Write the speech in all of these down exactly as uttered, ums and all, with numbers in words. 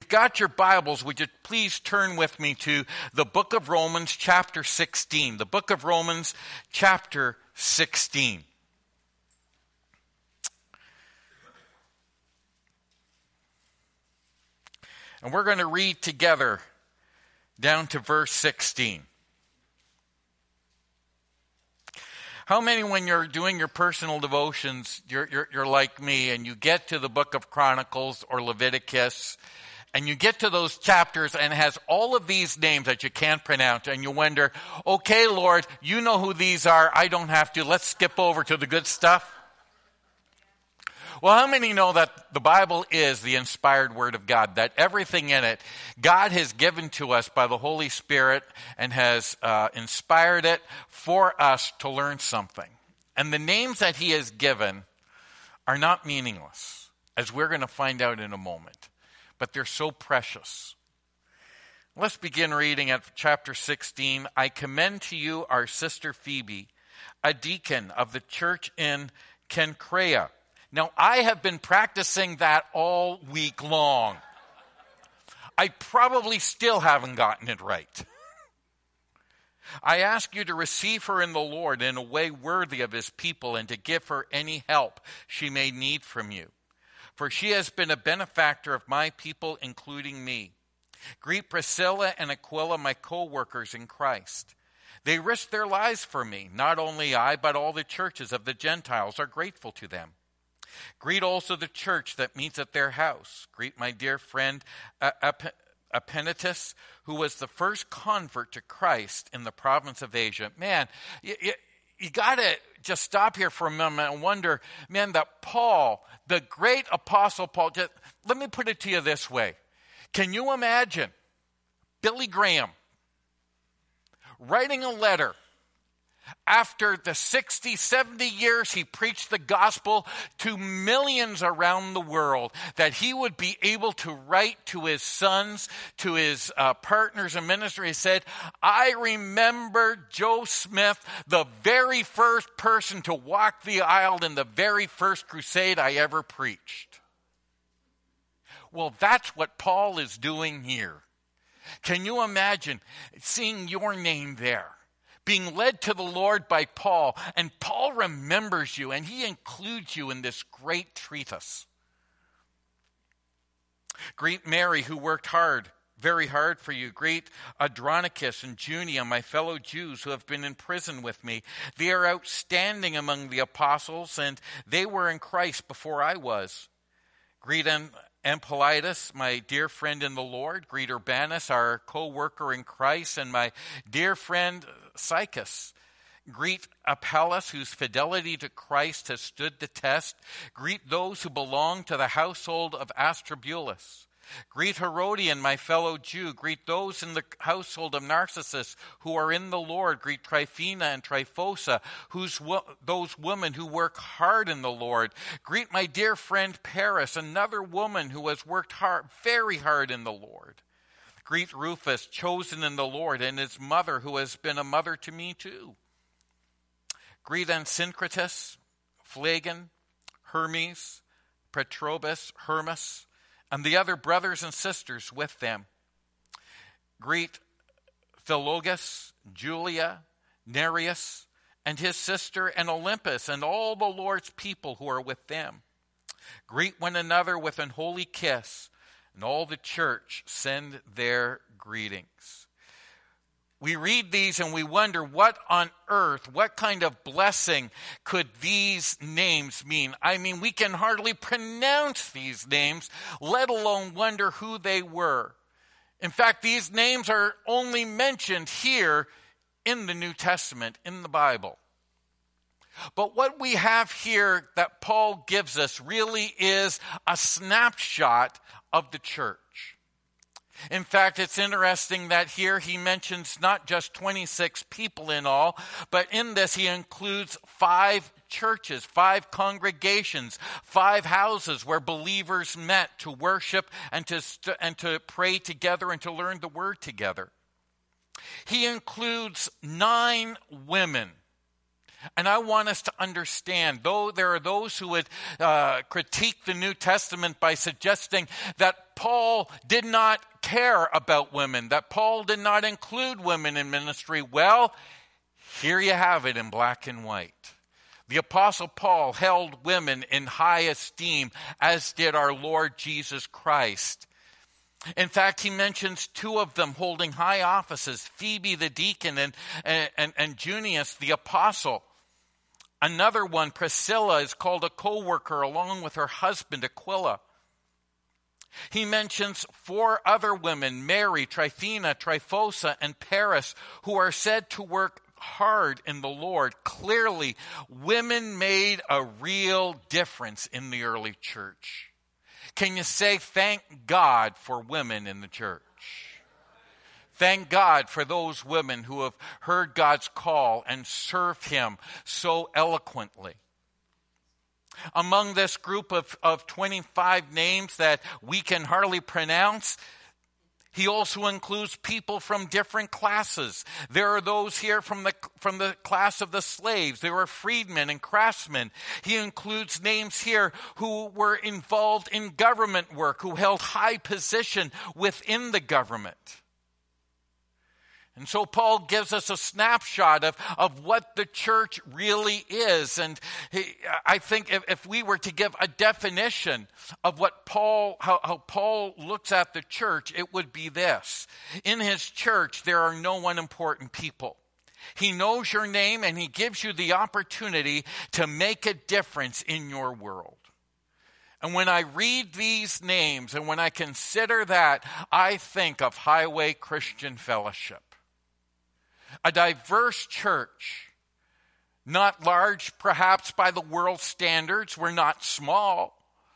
got your Bibles, would you please turn with me to the book of Romans, chapter sixteen. The book of Romans, chapter sixteen. And we're going to read together down to verse sixteen. How many, when you're doing your personal devotions, you're, you're, you're like me, and you get to the book of Chronicles or Leviticus, and you get to those chapters, and it has all of these names that you can't pronounce, and you wonder, okay, Lord, you know who these are. I don't have to. Let's skip over to the good stuff. Well, how many know that the Bible is the inspired Word of God, that everything in it, God has given to us by the Holy Spirit and has uh, inspired it for us to learn something. And the names that He has given are not meaningless, as we're going to find out in a moment, but they're so precious. Let's begin reading at chapter sixteen. I commend to you our sister Phoebe, a deacon of the church in Cenchrea. Now, I have been practicing that all week long. I probably still haven't gotten it right. I ask you to receive her in the Lord in a way worthy of His people, and to give her any help she may need from you. For she has been a benefactor of my people, including me. Greet Priscilla and Aquila, my co-workers in Christ. They risked their lives for me. Not only I, but all the churches of the Gentiles are grateful to them. Greet also the church that meets at their house. Greet my dear friend Epaenetus, who was the first convert to Christ in the province of Asia. Man, you, you, you got to just stop here for a moment and wonder, man, that Paul, the great apostle Paul, just, let me put it to you this way. Can you imagine Billy Graham writing a letter after the sixty, seventy years he preached the gospel to millions around the world, that he would be able to write to his sons, to his uh, partners in ministry? He said, I remember Joe Smith, the very first person to walk the aisle in the very first crusade I ever preached. Well, that's what Paul is doing here. Can you imagine seeing your name there? Being led to the Lord by Paul, and Paul remembers you, and he includes you in this great treatise. Greet Mary, who worked hard, very hard for you. Greet Andronicus and Junia, my fellow Jews who have been in prison with me. They are outstanding among the apostles, and they were in Christ before I was. Greet Ampliatus, my dear friend in the Lord. Greet Urbanus, our co-worker in Christ, and my dear friend Sychus. Greet Apelles, whose fidelity to Christ has stood the test. Greet those who belong to the household of Astrobulus. Greet Herodian, my fellow Jew. Greet those in the household of Narcissus who are in the Lord. Greet Tryphena and Tryphosa, who's wo- those women who work hard in the Lord. Greet my dear friend Paris, another woman who has worked hard, very hard in the Lord. Greet Rufus, chosen in the Lord, and his mother, who has been a mother to me too. Greet Asyncritus, Phlegon, Hermes, Patrobas, Hermas, and the other brothers and sisters with them. Greet Philologus, Julia, Nereus, and his sister, and Olympus, and all the Lord's people who are with them. Greet one another with an holy kiss, and all the church send their greetings. We read these and we wonder, what on earth, what kind of blessing could these names mean? I mean, we can hardly pronounce these names, let alone wonder who they were. In fact, these names are only mentioned here in the New Testament, in the Bible. But what we have here that Paul gives us really is a snapshot of the church. In fact, it's interesting that here he mentions not just twenty-six people in all, but in this he includes five churches, five congregations, five houses where believers met to worship and to st- and to pray together and to learn the word together. He includes nine women. And I want us to understand, though there are those who would uh, critique the New Testament by suggesting that Paul did not care about women, that Paul did not include women in ministry. Well, here you have it in black and white. The Apostle Paul held women in high esteem, as did our Lord Jesus Christ. In fact, he mentions two of them holding high offices, Phoebe the deacon and, and, and Junius the apostle. Another one, Priscilla, is called a co-worker along with her husband Aquila. He mentions four other women, Mary, Tryphena, Tryphosa, and Paris, who are said to work hard in the Lord. Clearly, women made a real difference in the early church. Can you say thank God for women in the church? Thank God for those women who have heard God's call and served him so eloquently. Among this group of, of twenty-five names that we can hardly pronounce, he also includes people from different classes. There are those here from the from the class of the slaves. There are freedmen and craftsmen. He includes names here who were involved in government work, who held high position within the government. And so Paul gives us a snapshot of, of what the church really is. And he, I think if, if we were to give a definition of what Paul, how, how Paul looks at the church, it would be this. In his church, there are no unimportant people. He knows your name and he gives you the opportunity to make a difference in your world. And when I read these names and when I consider that, I think of Highway Christian Fellowship. A diverse church, not large perhaps by the world's standards. We're not small.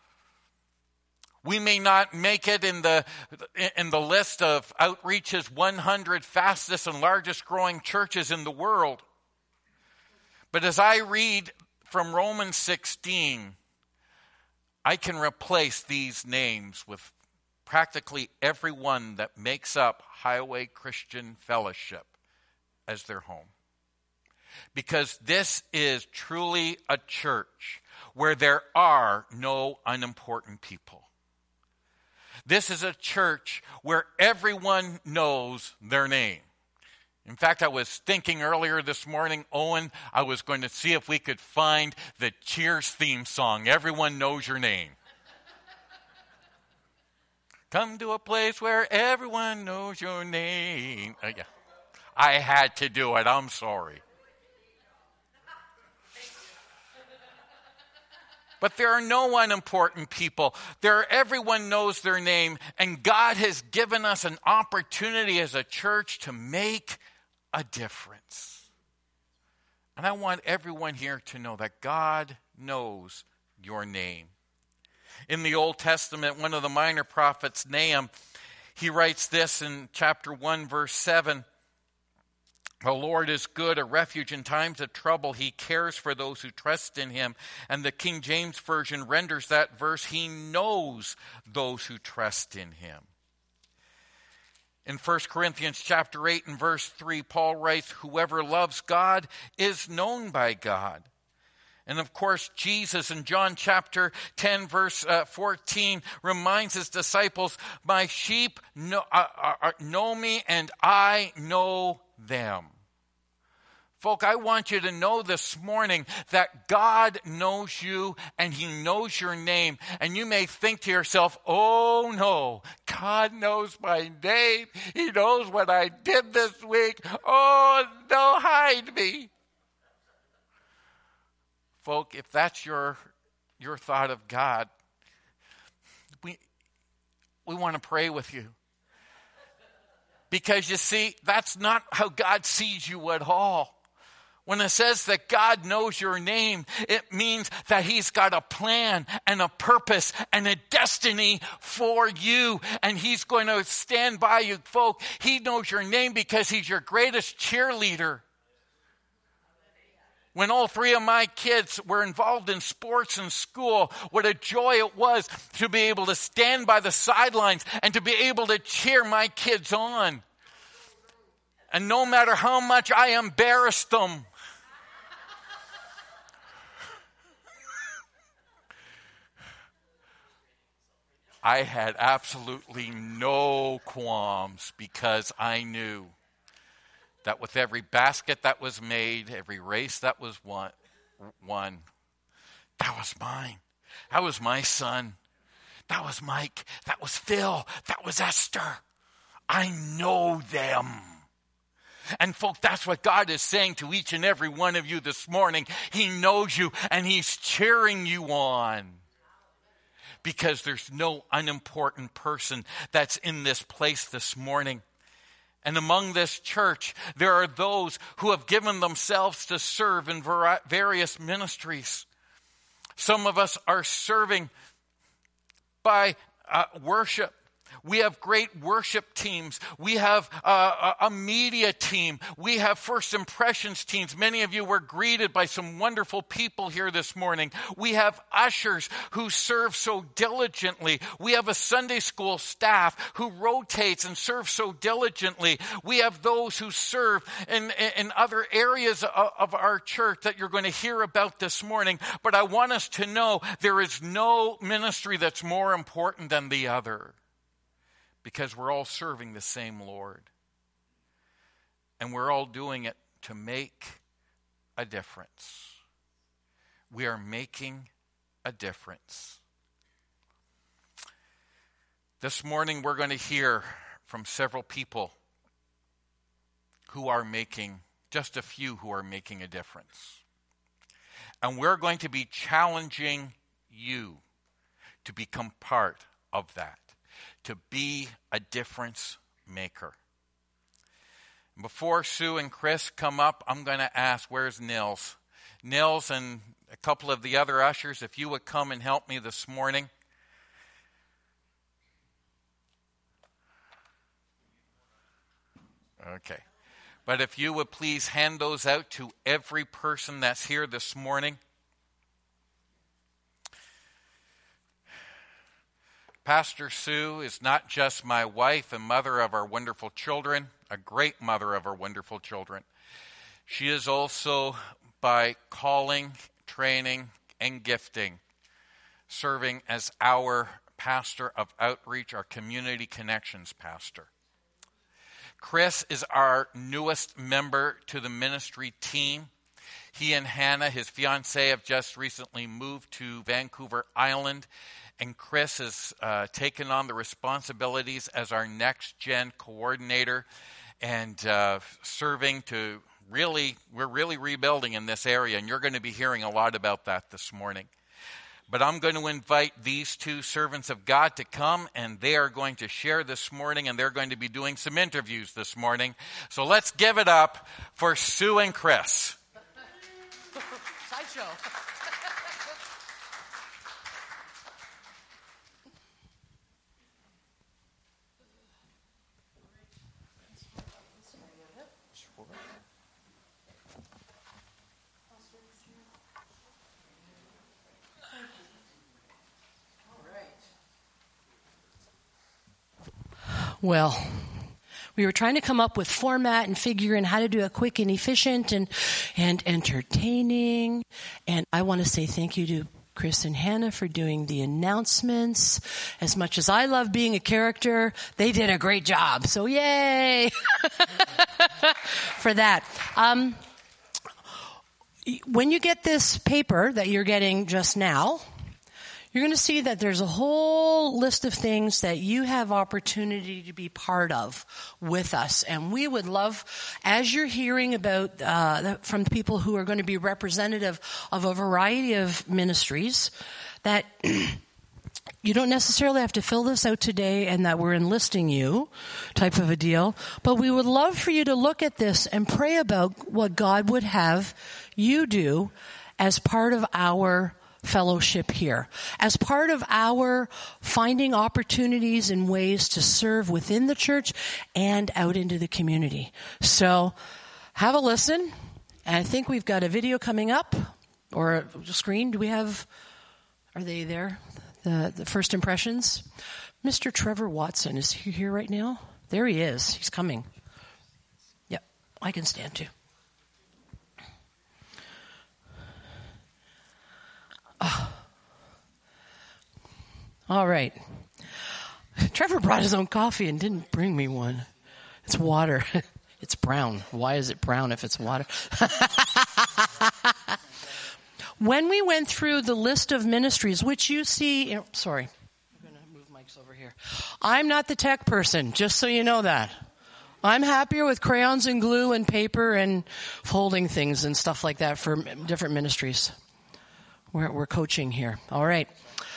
We may not make it in the in the list of Outreach's one hundred fastest and largest growing churches in the world. But as I read from Romans sixteen, I can replace these names with practically everyone that makes up Highway Christian Fellowship as their home. Because this is truly a church where there are no unimportant people. This is a church where everyone knows their name. In fact, I was thinking earlier this morning, Owen, I was going to see if we could find the Cheers theme song, Everyone Knows Your Name. Come to a place where everyone knows your name. Uh, yeah. I had to do it. I'm sorry. But there are no unimportant people. There are, everyone knows their name, and God has given us an opportunity as a church to make a difference. And I want everyone here to know that God knows your name. In the Old Testament, one of the minor prophets, Nahum, he writes this in chapter one, verse seven. The Lord is good, a refuge in times of trouble. He cares for those who trust in him. And the King James Version renders that verse, he knows those who trust in him. In First Corinthians chapter eight and verse three, Paul writes, whoever loves God is known by God. And of course, Jesus in John chapter ten, verse uh, fourteen, reminds his disciples, my sheep know, uh, uh, know me and I know them. Folk, I want you to know this morning that God knows you and he knows your name. And you may think to yourself, oh no, God knows my name. He knows what I did this week. Oh, don't hide me. Folk, if that's your, your thought of God, we, we want to pray with you. Because you see, that's not how God sees you at all. When it says that God knows your name, it means that he's got a plan and a purpose and a destiny for you. And he's going to stand by you, folk. He knows your name because he's your greatest cheerleader. When all three of my kids were involved in sports in school, what a joy it was to be able to stand by the sidelines and to be able to cheer my kids on. And no matter how much I embarrassed them, I had absolutely no qualms because I knew that with every basket that was made, every race that was won, won, that was mine. That was my son. That was Mike. That was Phil. That was Esther. I know them. And folks, that's what God is saying to each and every one of you this morning. He knows you and he's cheering you on. Because there's no unimportant person that's in this place this morning. And among this church, there are those who have given themselves to serve in various ministries. Some of us are serving by uh, worship. We have great worship teams. We have uh, a media team. We have first impressions teams. Many of you were greeted by some wonderful people here this morning. We have ushers who serve so diligently. We have a Sunday school staff who rotates and serves so diligently. We have those who serve in, in other areas of, of our church that you're going to hear about this morning. But I want us to know there is no ministry that's more important than the other. Because we're all serving the same Lord. And we're all doing it to make a difference. We are making a difference. This morning we're going to hear from several people who are making, just a few who are making a difference. And we're going to be challenging you to become part of that. To be a difference maker. Before Sue and Chris come up, I'm going to ask, where's Nils? Nils and a couple of the other ushers, if you would come and help me this morning. Okay. But if you would please hand those out to every person that's here this morning. Pastor Sue is not just my wife and mother of our wonderful children, a great mother of our wonderful children. She is also, by calling, training, and gifting, serving as our pastor of outreach, our community connections pastor. Chris is our newest member to the ministry team. He and Hannah, his fiancée, have just recently moved to Vancouver Island. And Chris has uh, taken on the responsibilities as our next-gen coordinator and uh, serving to really, we're really rebuilding in this area. And you're going to be hearing a lot about that this morning. But I'm going to invite these two servants of God to come, and they are going to share this morning, and they're going to be doing some interviews this morning. So let's give it up for Sue and Chris. Sideshow. Well, we were trying to come up with format and figure in how to do it quick and efficient and and entertaining. And I want to say thank you to Chris and Hannah for doing the announcements. As much as I love being a character, they did a great job. So yay for that. Um, when you get this paper that you're getting just now, you're going to see that there's a whole list of things that you have opportunity to be part of with us. And we would love, as you're hearing about uh, from people who are going to be representative of a variety of ministries, that you don't necessarily have to fill this out today and that we're enlisting you type of a deal. But we would love for you to look at this and pray about what God would have you do as part of our fellowship here, as part of our finding opportunities and ways to serve within the church and out into the community. So have a listen. And I think we've got a video coming up or a screen. Do we have, are they there? The, the first impressions. Mister Trevor Watson, is he here right now? There he is. He's coming. Yep, I can stand too. Oh. All right. Trevor brought his own coffee and didn't bring me one. It's water. It's brown. Why is it brown if it's water? When we went through the list of ministries, which you see, sorry, I'm going to move mics over here. I'm not the tech person, just so you know that. I'm happier with crayons and glue and paper and folding things and stuff like that for different ministries. We're, we're coaching here. All right.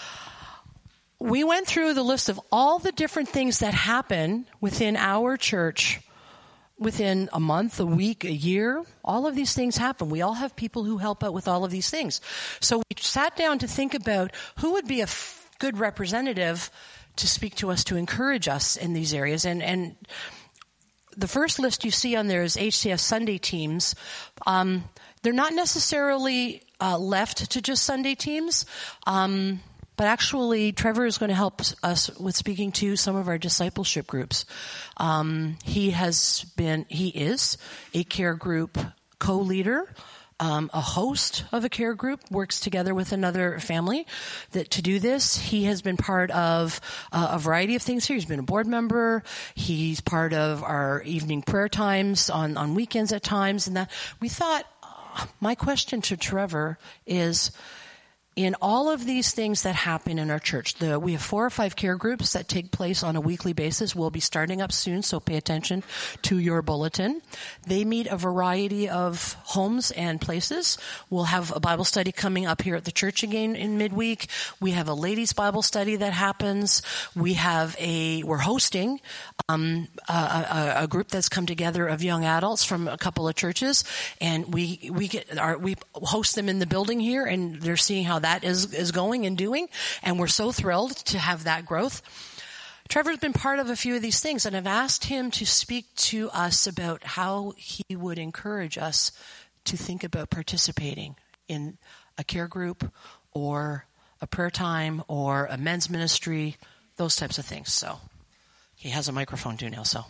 We went through the list of all the different things that happen within our church within a month, a week, a year. All of these things happen. We all have people who help out with all of these things. So we sat down to think about who would be a f- good representative to speak to us, to encourage us in these areas. And, and the first list you see on there is H C S Sunday teams. Um, they're not necessarily uh, left to just Sunday teams. Um, But actually, Trevor is going to help us with speaking to some of our discipleship groups. Um, he has been, he is a care group co-leader, um, a host of a care group, works together with another family that to do this. He has been part of uh, a variety of things here. He's been a board member. He's part of our evening prayer times on, on weekends at times. And that we thought, uh, my question to Trevor is, in all of these things that happen in our church, the, we have four or five care groups that take place on a weekly basis. We'll be starting up soon, so pay attention to your bulletin. They meet a variety of homes and places. We'll have a Bible study coming up here at the church again in midweek. We have a ladies' Bible study that happens. We have a, we're hosting um, a, a, a group that's come together of young adults from a couple of churches, and we we get our, we host them in the building here, and they're seeing how that That is, is going and doing, and we're so thrilled to have that growth. Trevor's been part of a few of these things, and I've asked him to speak to us about how he would encourage us to think about participating in a care group or a prayer time or a men's ministry, those types of things. So he has a microphone too now. So. All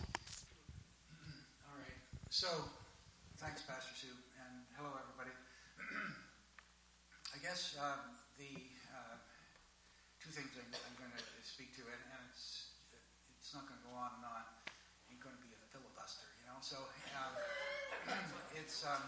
right. So thanks, Pastor Sue, and hello, everybody. I guess um, the uh, two things I'm, I'm going to speak to, and, and it's it's not going to go on and on. It's going to be a filibuster, you know. So um, it's um,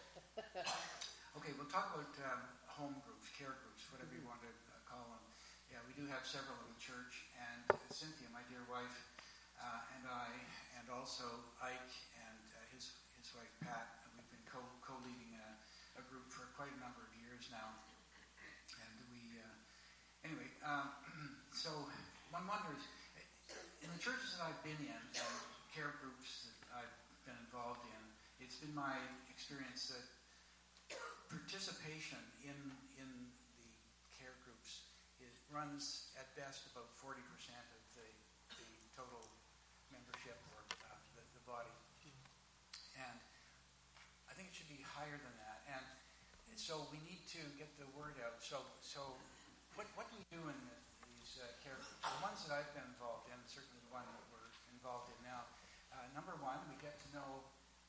okay. We'll talk about um, home groups, care groups, whatever you want to uh, call them. Yeah, we do have several in the church, and Cynthia, my dear wife, uh, and I, and also Ike and uh, his his wife Pat, and we've been co co-leading a, a group for quite a number of years now. And we, uh, anyway, um, so one wonders, in the churches that I've been in, and care groups that I've been involved in, it's been my experience that participation in in the care groups is, runs at best about forty percent of the, the total membership or uh, the, the body. And I think it should be higher than that. And so we need to get the word out. So, so what what do we do in the, these uh, care groups? The ones that I've been involved in, certainly the one that we're involved in now. Uh, number one, we get to know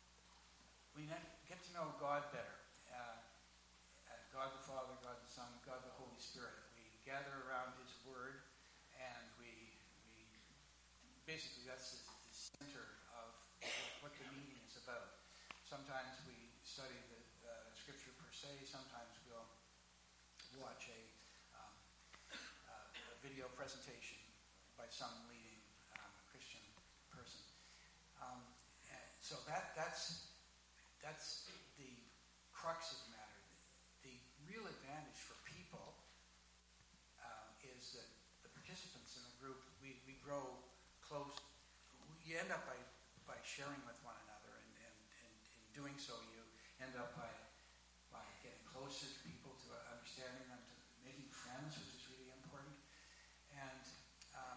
we get to know God better. Uh, uh, God the Father, God the Son, God the Holy Spirit. We gather around His Word, and we we basically that's the, the center of what the meeting is about. Sometimes we study the uh, Scripture per se. Sometimes we'll watch a, um, uh, a video presentation by some leading um, Christian person. Um, so that that's that's the crux of the matter. The, the real advantage for people um, is that the participants in the group, we, we grow close. You end up by, by sharing with one another, and, and, and in doing so, you end up by, by getting closer to people, to understanding them, to making friends, which is really important. And um,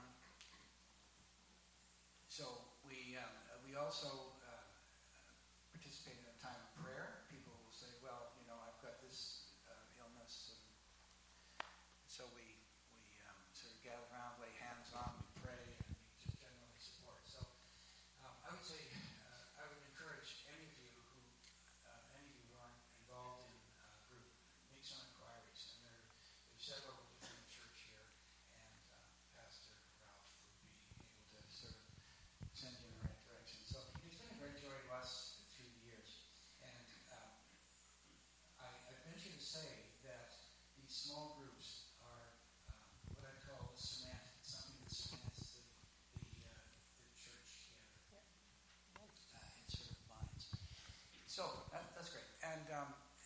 so we um, we also uh, participate in a time of prayer. People will say, well, you know, I've got this uh, illness, and so we we um, sort of gather around, lay hands on, we pray, and we just generally support. So um, I would say uh, I would encourage any of you who uh, any of you who aren't involved in a group, make some inquiries. And there, there's several within the church here, and uh, Pastor Ralph would be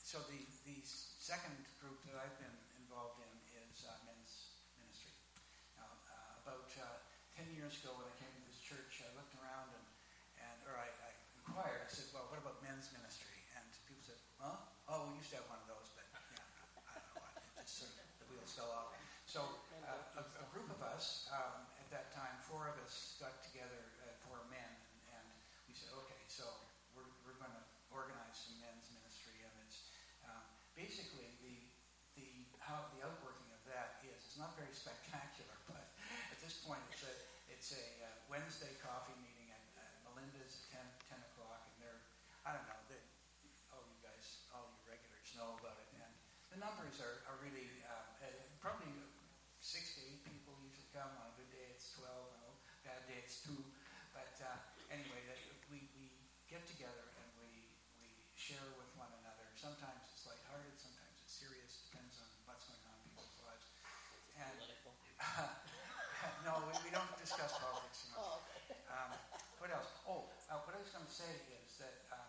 so the, the second group that I've been involved in is uh, men's ministry. Now, uh, about uh, ten years ago when I came to this church, I looked around and, and or I, I inquired, I said, well, what about men's ministry? And people said, huh? Oh, we used to have one of those, but yeah, I don't know what, it just sort of, the wheels fell off. So uh, a, a group of us, um, at that time, four of us got together, uh, four men, and, and we said, okay, so we're, we're going to organize some men's ministry, and it's um, basically the the how the outworking of that is. It's not very spectacular, but at this point, it's a it's a uh, Wednesday coffee meeting at uh, Melinda's at ten, ten o'clock, and they're I don't know, they, all you guys, all you regulars know about it, and the numbers are, are really uh, uh, probably six to eight people usually come. On a good day, it's twelve. On a bad day, it's two. But uh, anyway, that we, we get together and we we share with one another. Sometimes it's lighthearted, sometimes it's serious. Depends on what's going on in people's lives. And uh, no, we, we don't discuss politics. You know. Oh, okay. um, what else? Oh, uh, what I was going to say is that. Um,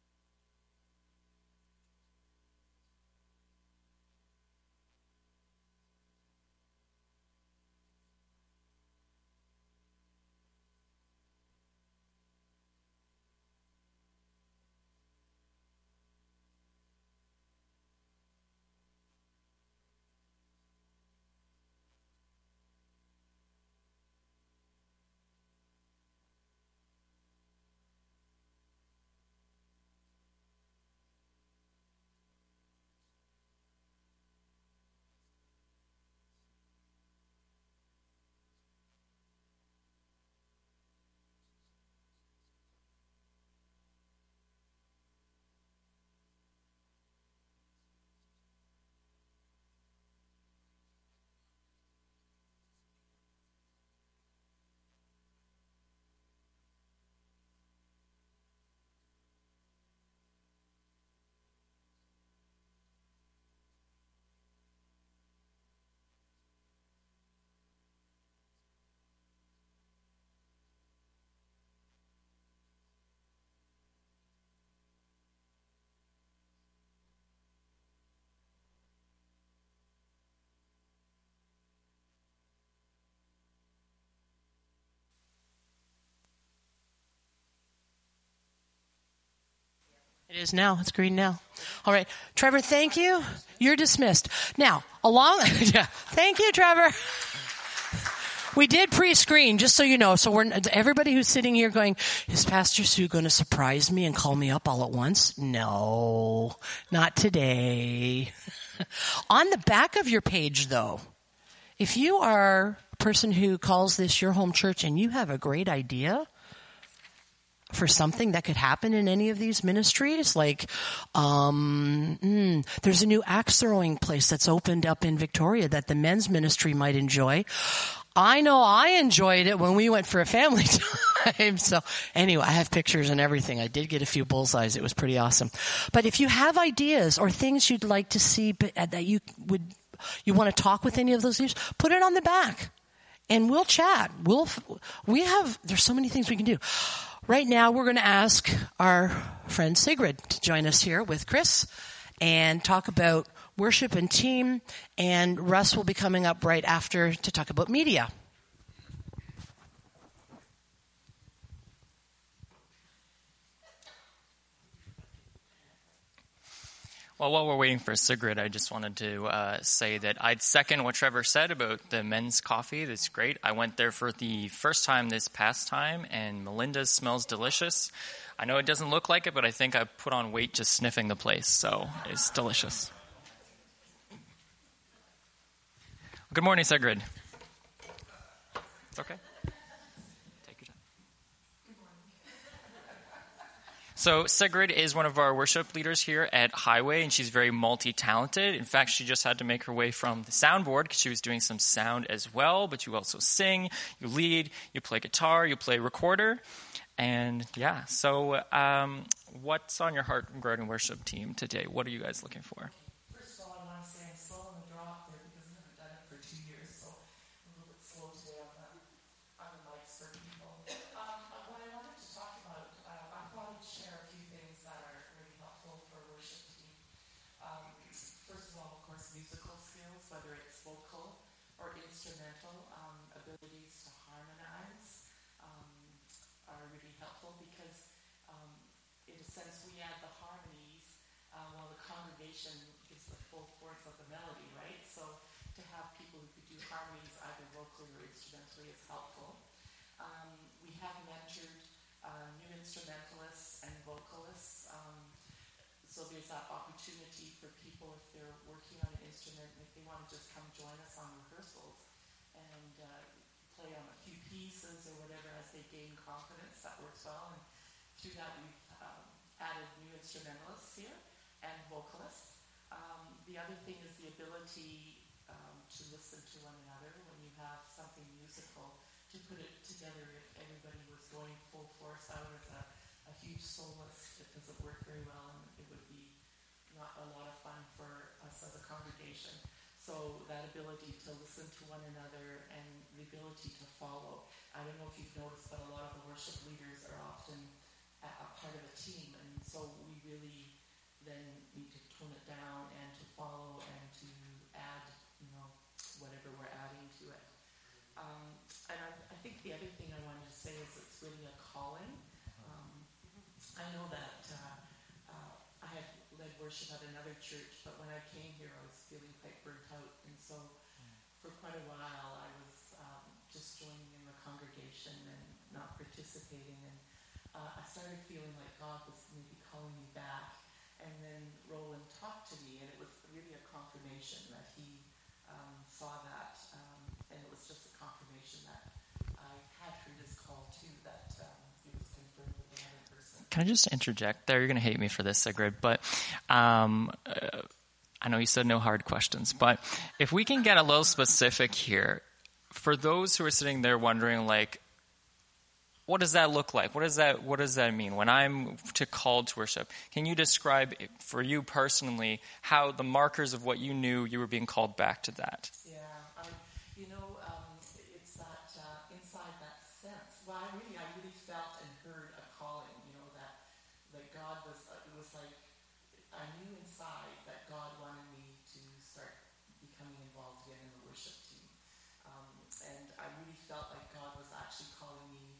It is now. It's green now. All right. Trevor, thank you. You're dismissed. Now, along... yeah. Thank you, Trevor. We did pre-screen, just so you know. So we're everybody who's sitting here going, is Pastor Sue going to surprise me and call me up all at once? No, not today. On the back of your page, though, if you are a person who calls this your home church and you have a great idea for something that could happen in any of these ministries, like um, mm, there's a new axe throwing place that's opened up in Victoria that the men's ministry might enjoy. I know I enjoyed it when we went for a family time. So anyway, I have pictures and everything. I did get a few bullseyes. It was pretty awesome. But if you have ideas or things you'd like to see that you would, you want to talk with any of those leaders, put it on the back and we'll chat. We'll, we have, there's so many things we can do. Right now, we're going to ask our friend Sigrid to join us here with Chris and talk about worship and team, and Russ will be coming up right after to talk about media. Well, while we're waiting for Sigrid, I just wanted to uh, say that I'd second what Trevor said about the men's coffee. That's great. I went there for the first time this past time, and Melinda's smells delicious. I know it doesn't look like it, but I think I put on weight just sniffing the place, so it's delicious. Good morning, Sigrid. It's okay. Take your time. So Sigrid is one of our worship leaders here at Highway, and she's very multi-talented. In fact, she just had to make her way from the soundboard because she was doing some sound as well, but you also sing, you lead, you play guitar, you play recorder. And yeah, so um, what's on your heart regarding worship team today? What are you guys looking for? First of all, I want to say I'm slow on the drop there because I haven't done it for two years, so I'm a little bit slow today on the, on the mics for people. Um, what I wanted to talk about, uh, I thought I'd share a few things that are really helpful for a worship team. musical skills, whether it's vocal or instrumental, um, abilities to harmonize um, are really helpful because, um, in a sense, we add the harmonies uh, while the congregation gives the full force of the melody, right? So to have people who could do harmonies either vocally or instrumentally is helpful. Um, we have mentored uh, new instrumentalists and vocalists. Um, so there's that opportunity for people if they're working on an instrument and if they want to just come join us on rehearsals and uh, play on a few pieces or whatever as they gain confidence. That works well. And through that we've um, added new instrumentalists here and vocalists. Um, the other thing is the ability um, to listen to one another when you have something musical, to put it together if everybody was going full force out as a, a huge soloist. It doesn't work very well and it would be not a lot of fun for us as a congregation. So that ability to listen to one another and the ability to follow. I don't know if you've noticed, but a lot of the worship leaders are often a, a part of a team, and so we really then need to tone it down and to follow and to add, you know, whatever we're adding to it. Um, and I, I think the other thing I wanted to say is it's really a calling. Um, I know that uh, uh, I had led worship at another church, but when I came here I was feeling quite burnt out, and so for quite a while I was um, just joining in the congregation and not participating, and uh, I started feeling like God was maybe calling me back, and then Roland talked to me, and it was really a confirmation that he um, saw that, um, and it was just a confirmation that I had heard this call too, that um, it was confirmed with another person. Can I just interject there? You're going to hate me for this, Sigrid, but um, uh, I know you said no hard questions, but if we can get a little specific here, for those who are sitting there wondering, like, what does that look like? What does that What does that mean when I'm to called to worship? Can you describe for you personally how the markers of what you knew you were being called back to that? Yeah, I, you know, um, it's that uh, inside that sense. Well, I really, I really felt and heard a calling. You know, that that God was. Uh, it was like I knew inside that God wanted me to start becoming involved again in the worship team, um, and I really felt like God was actually calling me.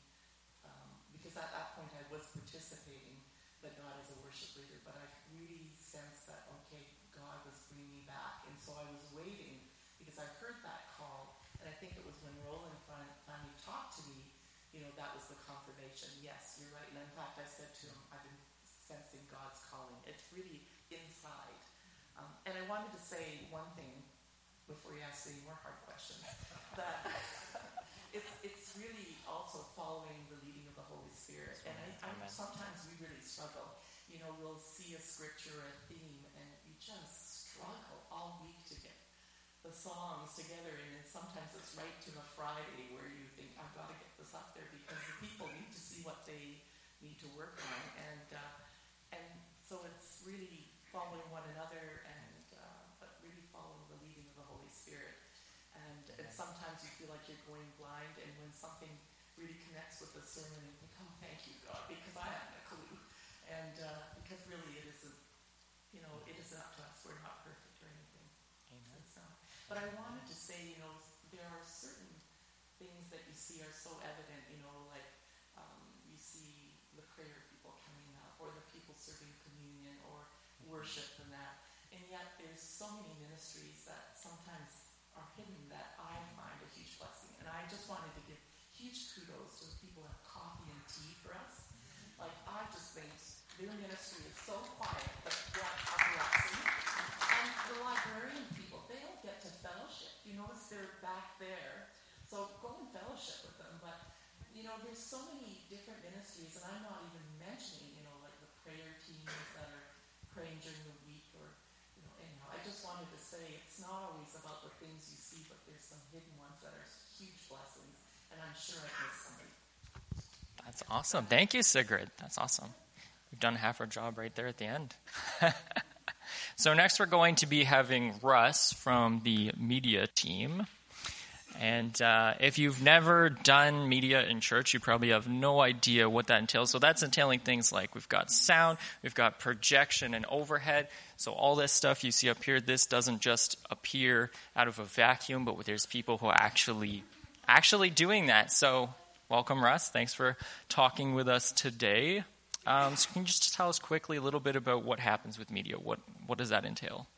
Because at that point I was participating, but not as a worship leader. But I really sensed that, okay, God was bringing me back. And so I was waiting because I heard that call. And I think it was when Roland finally talked to me, you know, that was the confirmation. Yes, you're right. And in fact, I said to him, I've been sensing God's calling. It's really inside. Um, and I wanted to say one thing before you ask any more hard questions. That it's, it's really also following the leading of the Holy Spirit. And I, I, sometimes we really struggle. You know, we'll see a scripture or a theme, and you just struggle all week to get the songs together. And then sometimes it's right to the Friday where you think, I've got to get this up there because the people need to see what they need to work on. And uh, and so it's really following one another, and uh, but really following the leading of the Holy Spirit. And, and sometimes you feel like you're going blind, and when something really connects with the sermon, you think, oh, thank you, God, because I haven't a clue. And uh, because really it isn't, you know, it isn't up to us. We're not perfect or anything. Amen. It's not. But I wanted to say, you know, there are certain things that you see are so evident, you know, like um, you see the prayer people coming up, or the people serving communion, or worship and that. And yet there's so many ministries that sometimes are hidden that I find a huge blessing. And I just wanted to give huge kudos to the people who have coffee and tea for us. Like, I just think their ministry is so quiet, but what a blessing. And the librarian people, they don't get to fellowship. You notice they're back there. So go and fellowship with them. But, you know, there's so many different ministries, and I'm not even mentioning, you know, like the prayer teams that are praying during the week, or, you know, anyhow. I just wanted to say it's not always about the things you see, but there's some hidden ones that are huge blessings, and I'm sure I missed somebody. That's awesome. Thank you, Sigrid. That's awesome. We've done half our job right there at the end. So next we're going to be having Russ from the media team. And uh, if you've never done media in church, you probably have no idea what that entails. So that's entailing things like we've got sound, we've got projection and overhead. So all this stuff you see up here, this doesn't just appear out of a vacuum, but there's people who are actually, actually doing that. So welcome, Russ. Thanks for talking with us today. Um, so can you just tell us quickly a little bit about what happens with media? What what does that entail?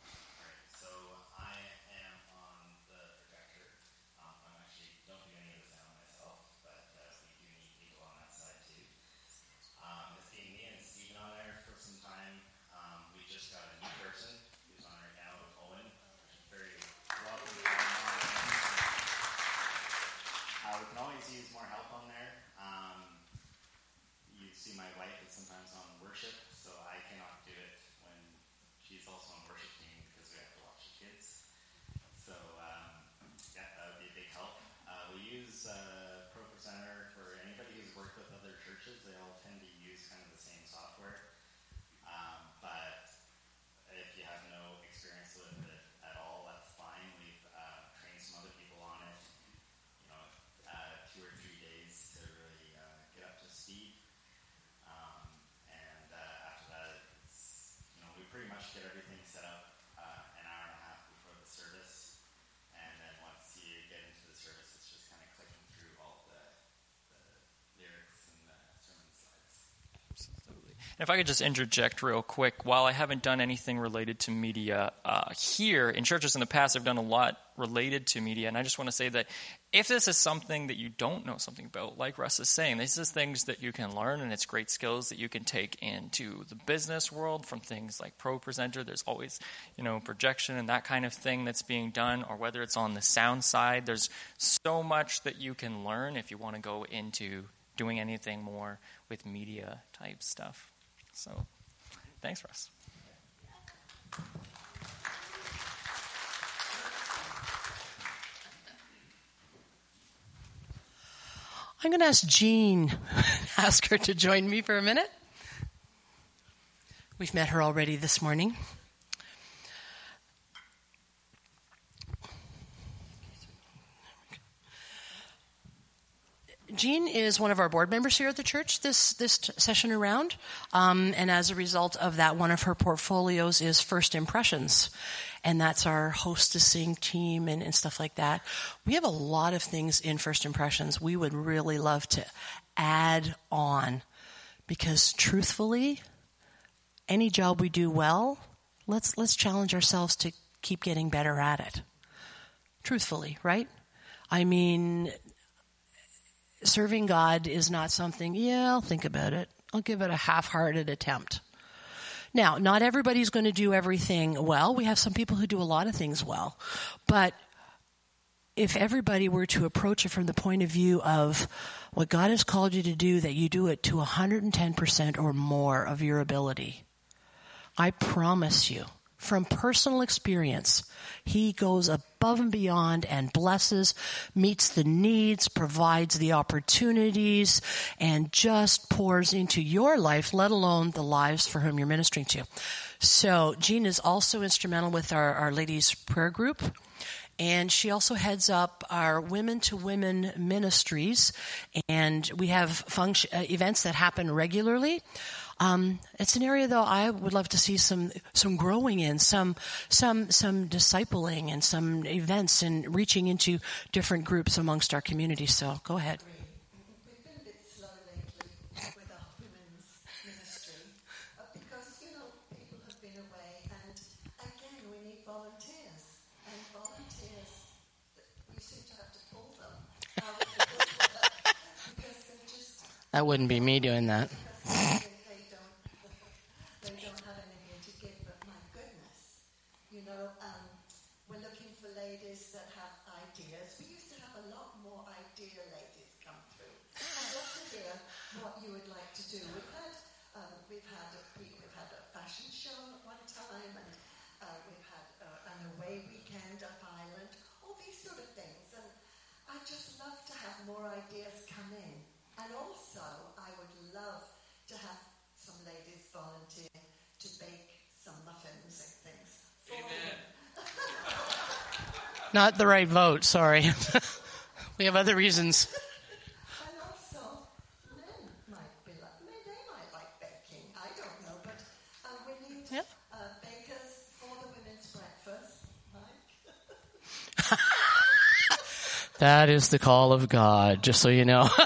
If I could just interject real quick, while I haven't done anything related to media uh, here, in churches in the past, I've done a lot related to media, and I just want to say that if this is something that you don't know something about, like Russ is saying, this is things that you can learn, and it's great skills that you can take into the business world from things like Pro Presenter. There's always, you know, projection and that kind of thing that's being done, or whether it's on the sound side. There's so much that you can learn if you want to go into doing anything more with media type stuff. So, thanks, Russ. I'm going to ask Jean, ask her to join me for a minute. We've met her already this morning. Jean is one of our board members here at the church this this t- session around, um, and as a result of that, one of her portfolios is First Impressions, and that's our hostessing team and, and stuff like that. We have a lot of things in First Impressions we would really love to add on, because truthfully, any job we do well, let's let's challenge ourselves to keep getting better at it. Truthfully, right? I mean, serving God is not something, yeah, I'll think about it. I'll give it a half-hearted attempt. Now, not everybody's going to do everything well. We have some people who do a lot of things well. But if everybody were to approach it from the point of view of what God has called you to do, that you do it to one hundred ten percent or more of your ability, I promise you, from personal experience, He goes above and beyond and blesses, meets the needs, provides the opportunities, and just pours into your life, let alone the lives for whom you're ministering to. So Jean is also instrumental with our, our ladies' prayer group. And she also heads up our women-to-women ministries. And we have function, uh, events that happen regularly. Um, it's an area, though, I would love to see some some growing in, some some some discipling, and some events and reaching into different groups amongst our community. So go ahead. We've been a bit slow lately with our women's ministry uh, because, you know, people have been away, and again, we need volunteers. And volunteers, we seem to have to pull them out of the woodwork because they're just... That wouldn't be me doing that. More ideas come in, and also I would love to have some ladies volunteer to bake some muffins and things. Amen. Not the right vote, sorry. We have other reasons. And also, men might be like, they might like baking. I don't know, but um, we need Yep. uh, bakers for the women's breakfast. Mike? That is the call of God, just so you know. so,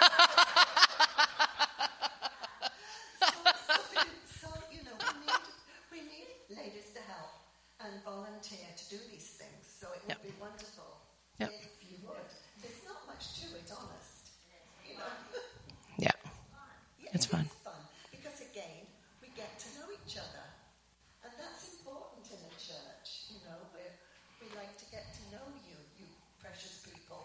so, you know, we need, we need ladies to help and volunteer to do these things. So it would Yep. be wonderful Yep. if you would. There's not much to it, honest. You know. Yeah, Yeah, it's it fun. is fun because again we get to know each other, and that's important in a church. You know, where we like to get to know you, you precious people.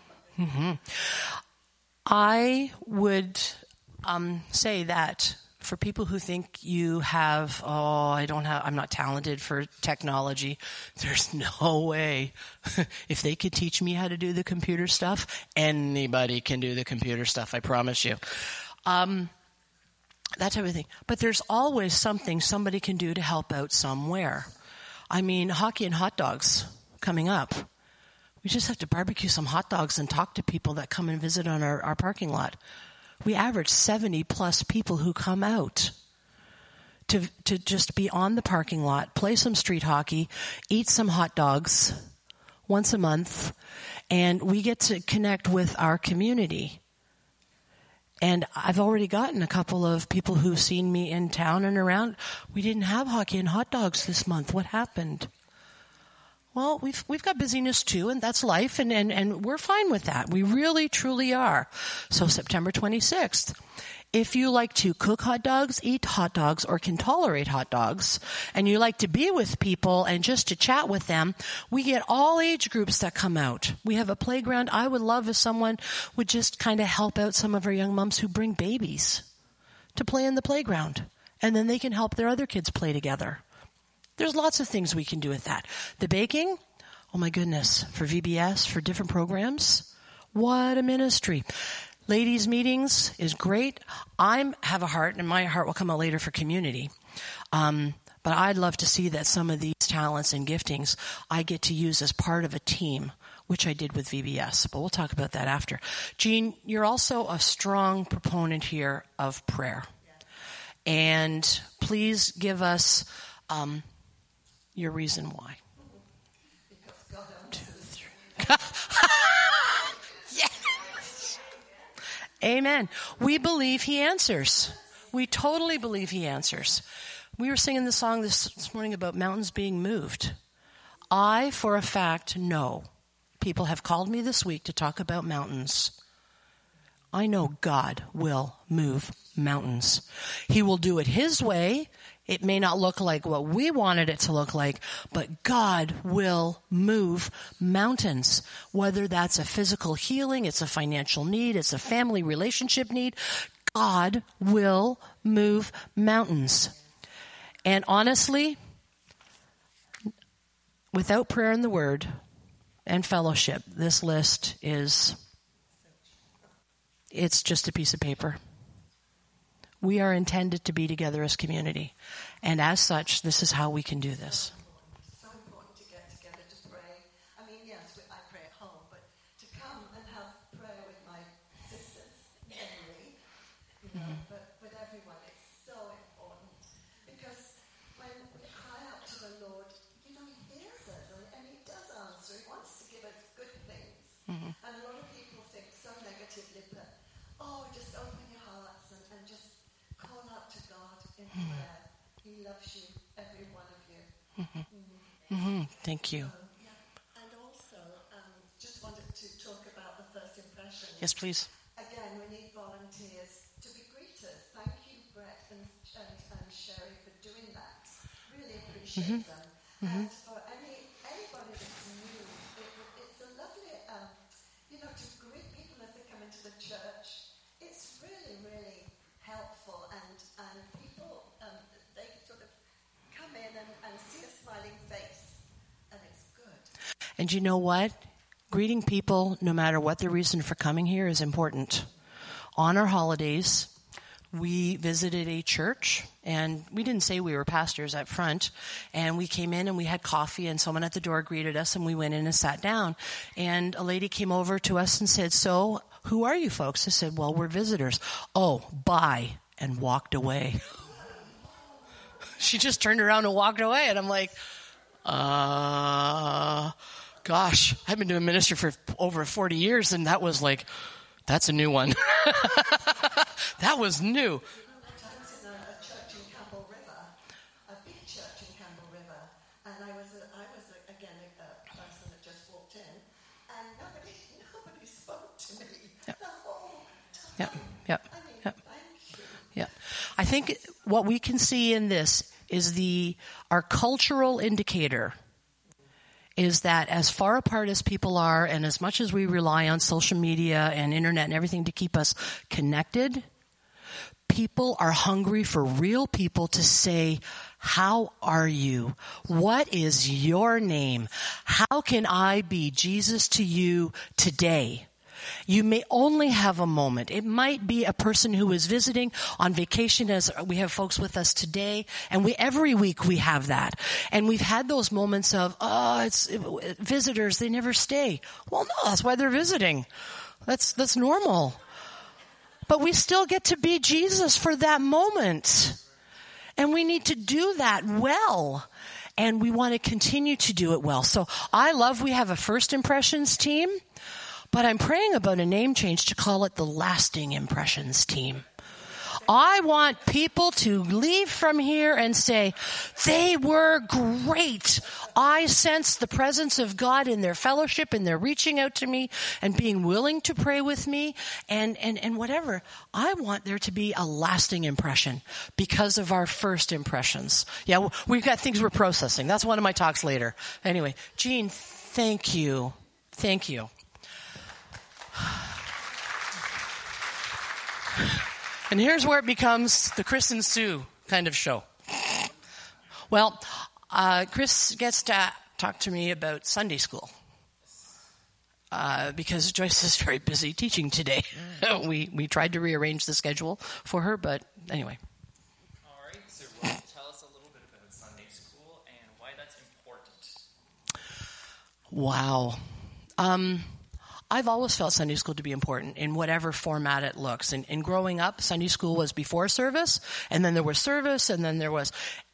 I would um, say that for people who think you have, oh, I don't have, I'm not talented for technology, there's no way. If they could teach me how to do the computer stuff, anybody can do the computer stuff, I promise you. Um, that type of thing. But there's always something somebody can do to help out somewhere. I mean, hockey and hot dogs coming up. We just have to barbecue some hot dogs and talk to people that come and visit on our, our parking lot. We average seventy plus people who come out to to just be on the parking lot, play some street hockey, eat some hot dogs once a month, and we get to connect with our community. And I've already gotten a couple of people who've seen me in town and around. We didn't have hockey and hot dogs this month. What happened? Well, we've we've got busyness too, and that's life, and, and, and we're fine with that. We really, truly are. So September twenty-sixth, if you like to cook hot dogs, eat hot dogs, or can tolerate hot dogs, and you like to be with people and just to chat with them, we get all age groups that come out. We have a playground. I would love if someone would just kind of help out some of our young moms who bring babies to play in the playground, and then they can help their other kids play together. There's lots of things we can do with that. The baking, oh my goodness, for V B S, for different programs, what a ministry. Ladies' meetings is great. I have a heart, and my heart will come out later for community. Um, but I'd love to see that some of these talents and giftings I get to use as part of a team, which I did with V B S. But we'll talk about that after. Jean, you're also a strong proponent here of prayer. And please give us um, your reason why. Because God answers. Yes. Amen. We believe he answers. We totally believe he answers. We were singing the song this, this morning about mountains being moved. I, for a fact, know. People have called me this week to talk about mountains. I know God will move mountains. He will do it his way. It may not look like what we wanted it to look like, but God will move mountains. Whether that's a physical healing, it's a financial need, it's a family relationship need, God will move mountains. And honestly, without prayer and the word and fellowship, this list is, it's just a piece of paper. We are intended to be together as community. And as such, this is how we can do this. So important to get together to pray. I mean, yes, I pray at home, but to come and have prayer with my sisters, mainly, you know, mm-hmm. but with everyone, it's so important. Because when we cry out to the Lord, you know, he hears us, and he does answer. He wants to give us good things. Mm-hmm. And a lot of people think so negatively, but, oh, just open your hearts and, and just call out to God in mm-hmm. prayer. He loves you, every one of you. Mm-hmm. Mm-hmm. Mm-hmm. Thank you. Um, yeah. And also, um, just wanted to talk about the first impression. Yes, please. Again, we need volunteers to be greeters. Thank you, Brett and, and, and Sherry, for doing that. Really appreciate mm-hmm. them. Mm-hmm. And for any anybody that's new, it, it's a lovely, um, you know, to greet people as they come into the church. It's really, really helpful, and, and people, um, they sort of come in and, and see a smiling face, and it's good. And you know what? Greeting people, no matter what the reason for coming here, is important. On our holidays, we visited a church, and we didn't say we were pastors up front, and we came in and we had coffee, and someone at the door greeted us, and we went in and sat down, and a lady came over to us and said, "So, who are you folks?" I said, "Well, we're visitors." "Oh, bye," and walked away. She just turned around and walked away, and I'm like, uh, gosh, I've been doing ministry for over forty years, and that was like, that's a new one. That was new. I was in a, a church in Campbell River, a big church in Campbell River, and I was, a, I was a, again a, a person that just walked in, and nobody, nobody spoke to me Yep. the whole time. Yep, yep, I mean, yep. thank you. Yeah. I think what we can see in this is the, our cultural indicator is that as far apart as people are, and as much as we rely on social media and internet and everything to keep us connected, people are hungry for real people to say, "How are you? What is your name? How can I be Jesus to you today?" You may only have a moment. It might be a person who is visiting on vacation, as we have folks with us today, and we every week we have that. And we've had those moments of, oh, it's it, visitors, they never stay. Well, no, that's why they're visiting. That's that's normal. But we still get to be Jesus for that moment. And we need to do that well. And we want to continue to do it well. So I love we have a First Impressions team. But I'm praying about a name change to call it the Lasting Impressions team. I want people to leave from here and say, they were great. I sensed the presence of God in their fellowship, and they're reaching out to me and being willing to pray with me and, and, and whatever. I want there to be a lasting impression because of our first impressions. Yeah, we've got things we're processing. That's one of my talks later. Anyway, Jean, thank you. Thank you. And here's where it becomes the Chris and Sue kind of show. Well, uh, Chris gets to talk to me about Sunday school. Uh, because Joyce is very busy teaching today. we we tried to rearrange the schedule for her, but anyway. All right, so will you tell us a little bit about Sunday school and why that's important? Wow. Um... I've always felt Sunday school to be important in whatever format it looks. And, and growing up, Sunday school was before service, and then there was service, and then there was...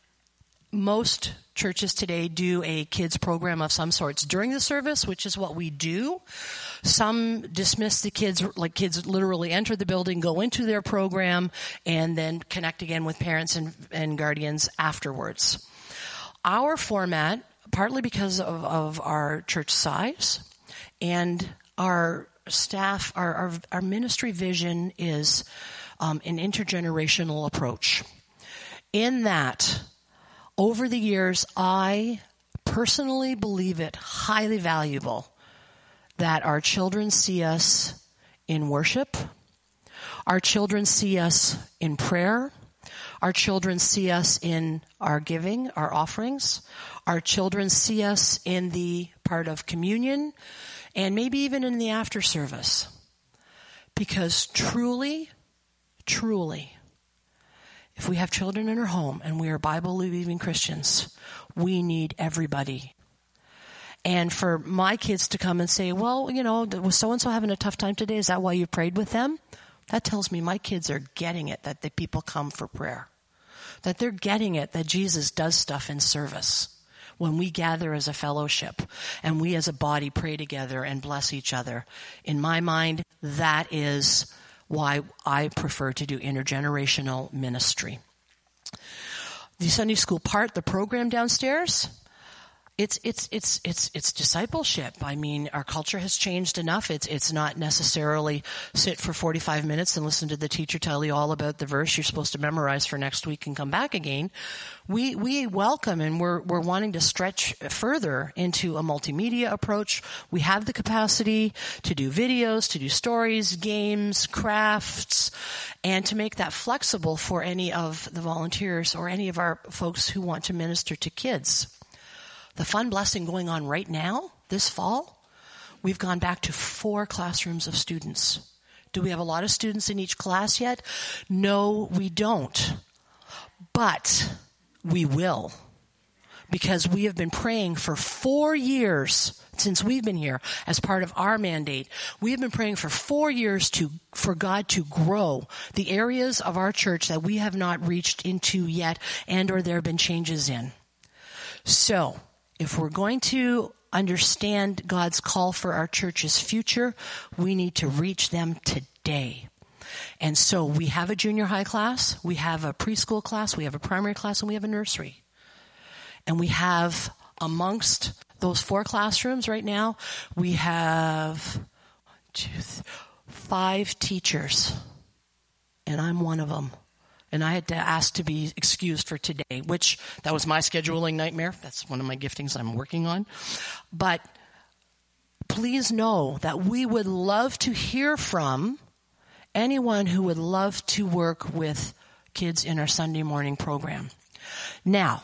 Most churches today do a kids program of some sorts during the service, which is what we do. Some dismiss the kids, like kids literally enter the building, go into their program, and then connect again with parents and, and guardians afterwards. Our format, partly because of, of our church size and our staff, our, our, our ministry vision is um, an intergenerational approach. In that, over the years, I personally believe it highly valuable that our children see us in worship, our children see us in prayer, our children see us in our giving, our offerings, our children see us in the part of communion, and maybe even in the after service. Because truly, truly, if we have children in our home and we are Bible-believing Christians, we need everybody. And for my kids to come and say, well, you know, was so-and-so having a tough time today? Is that why you prayed with them? That tells me my kids are getting it, that the people come for prayer. That they're getting it, that Jesus does stuff in service. When we gather as a fellowship and we as a body pray together and bless each other. In my mind, that is why I prefer to do intergenerational ministry. The Sunday school part, the program downstairs, it's it's it's it's it's discipleship. I mean, our culture has changed enough. It's it's not necessarily sit for forty-five minutes and listen to the teacher tell you all about the verse you're supposed to memorize for next week and come back again. We we welcome and we're we're wanting to stretch further into a multimedia approach. We have the capacity to do videos, to do stories, games, crafts, and to make that flexible for any of the volunteers or any of our folks who want to minister to kids. The fun blessing going on right now, this fall, we've gone back to four classrooms of students Do we have a lot of students in each class yet? No, we don't. But we will. Because we have been praying for four years since we've been here as part of our mandate. We have been praying for four years to for God to grow the areas of our church that we have not reached into yet and or there have been changes in. So, if we're going to understand God's call for our church's future, we need to reach them today. And so we have a junior high class, we have a preschool class, we have a primary class, and we have a nursery. And we have, amongst those four classrooms right now, we have two, five teachers. And I'm one of them. And I had to ask to be excused for today, which that was my scheduling nightmare. That's one of my giftings I'm working on. But please know that we would love to hear from anyone who would love to work with kids in our Sunday morning program. Now,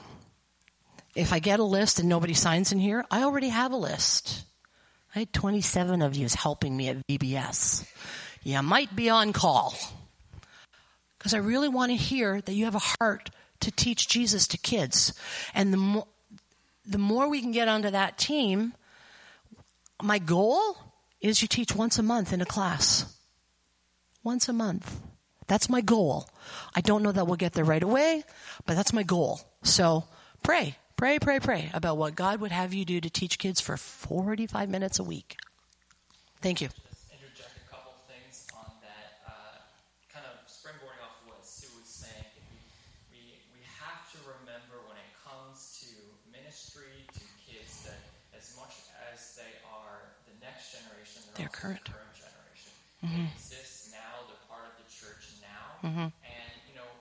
if I get a list and nobody signs in here, I already have a list. I had twenty-seven of you helping me at V B S. You might be on call. Because I really want to hear that you have a heart to teach Jesus to kids. And the, mo- the more we can get onto that team, my goal is you teach once a month in a class. Once a month. That's my goal. I don't know that we'll get there right away, but that's my goal. So pray. Pray, pray, pray about what God would have you do to teach kids for forty-five minutes a week. Thank you. Just interject a couple of things on that, uh, kind of springboarding off of what Sue was saying. We, we, we have to remember when it comes to ministry to kids that as much as they are the next generation, they're, they're also current. the current generation. Mm-hmm. They exist now, they're part of the church now. Mm-hmm. And, you know,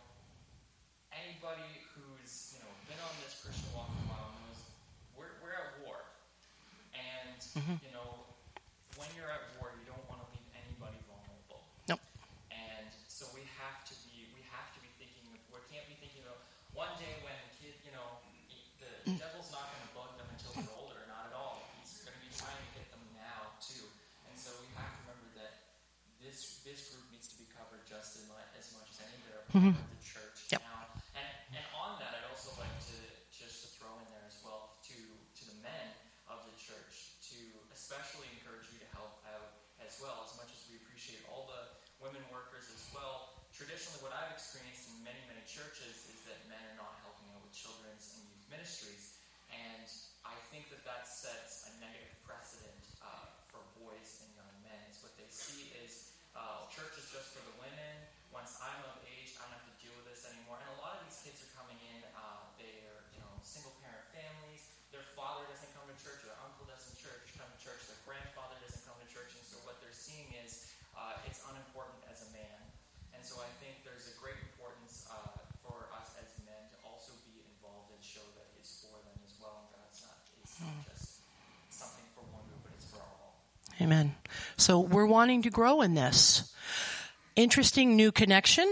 anybody who's, you know, been on this Christian walk for a while knows we're, we're at war. And, Mm-hmm. you know, when you're at war, you don't want to leave anybody vulnerable. Nope. And so we have to be, we have to be thinking, we can't be thinking of one day when the kid, you know, the, the devil's not going to bug them until they're older, not at all. He's going to be trying to get them now, too. And so we have to remember that this this group needs to be covered just as much as, much as any of their Mm-hmm. part of the church Yep. now. And, and on that, I'd also like to just to throw in there as well to, to the men of the church to especially encourage you to help out as well, as much as we appreciate all the women workers as well. Traditionally, what I've experienced in many, many churches is that men are not helping out with children's and youth ministries. And I think that that sets a negative precedent uh, for boys and young men. Is what they see is uh, church is just for the women. Once I'm of age, I don't have to deal with this anymore. And a lot of these kids are coming in, uh, they're, you know, single-parent families. Their father doesn't come to church, their uncle doesn't church, come to church, their grandfather doesn't come to church. And so what they're seeing is uh, it's unimportant as a man. And so I think there's a great importance uh, for us as men to also be involved and show that it's for them as well. And God's not, it's not just something for one group, but it's for all. Amen. So we're wanting to grow in this. Interesting new connection.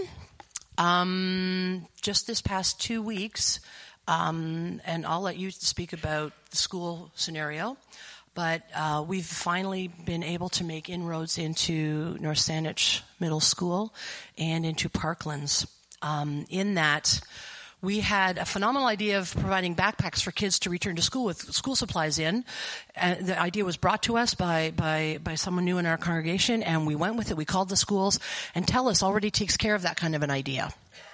Um, just this past two weeks, um, and I'll let you speak about the school scenario, but uh, we've finally been able to make inroads into North Saanich Middle School and into Parklands. Um, in that, we had a phenomenal idea of providing backpacks for kids to return to school with school supplies in. And the idea was brought to us by, by, by someone new in our congregation, and we went with it. We called the schools, and TELUS already takes care of that kind of an idea.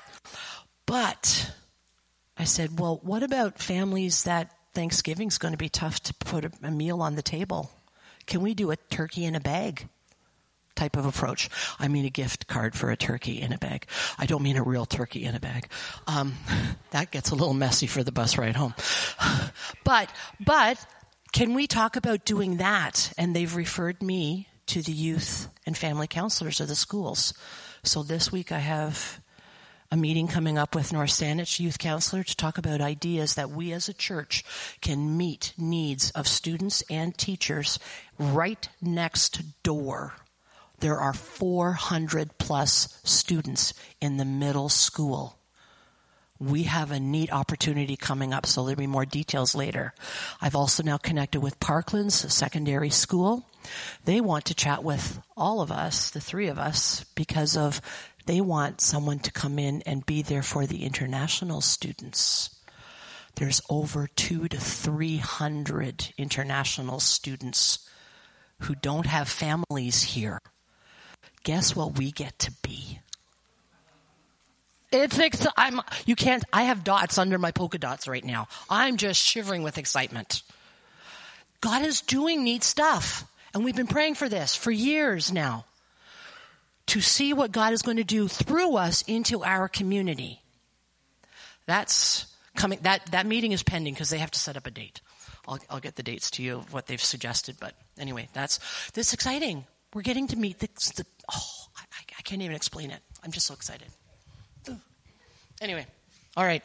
But I said, well, what about families that Thanksgiving's going to be tough to put a, a meal on the table? Can we do a turkey in a bag type of approach? I mean a gift card for a turkey in a bag. I don't mean a real turkey in a bag. Um, that gets a little messy for the bus ride home. But, but can we talk about doing that? And they've referred me to the youth and family counselors of the schools. So this week I have a meeting coming up with North Saanich Youth Counselor to talk about ideas that we as a church can meet needs of students and teachers right next door. There are four hundred plus students in the middle school. we have a neat opportunity coming up, so there'll be more details later. I've also now connected with Parklands Secondary School. They want to chat with all of us, the three of us, because of they want someone to come in and be there for the international students. There's over two to three hundred international students who don't have families here. Guess what we get to be? It's ex- I'm, you can't, I have dots under my polka dots right now. I'm just shivering with excitement. God is doing neat stuff. And we've been praying for this for years now. To see what God is going to do through us into our community. That's coming, that, that meeting is pending because they have to set up a date. I'll, I'll get the dates to you of what they've suggested. But anyway, that's, this is exciting. We're getting to meet the, the oh, I, I can't even explain it. I'm just so excited. Anyway, all right.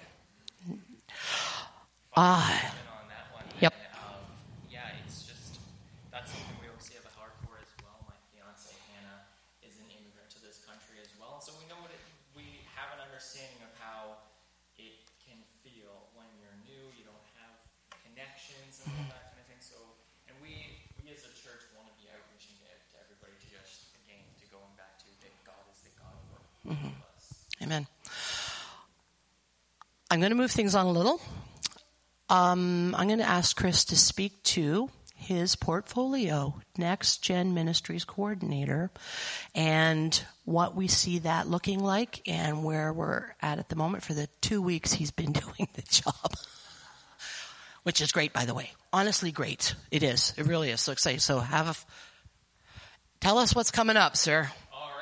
Ah, uh, yep. Um, yeah, it's just, that's something we obviously have a heart for as well. My fiance, Hannah, is an immigrant to this country as well. So we know what it, we have an understanding of how it can feel when you're new, you don't have connections and all that kind of thing. So, and we, we as a church want to be outreaching to, to everybody to just, again, to going back to that God is the God for Mm-hmm. us. Amen. I'm going to move things on a little. Um, I'm going to ask Chris to speak to his portfolio, Next Gen Ministries Coordinator, and what we see that looking like and where we're at at the moment for the two weeks he's been doing the job, which is great, by the way. Honestly, great. It is. It really is. So exciting. So have a, f- tell us what's coming up, sir.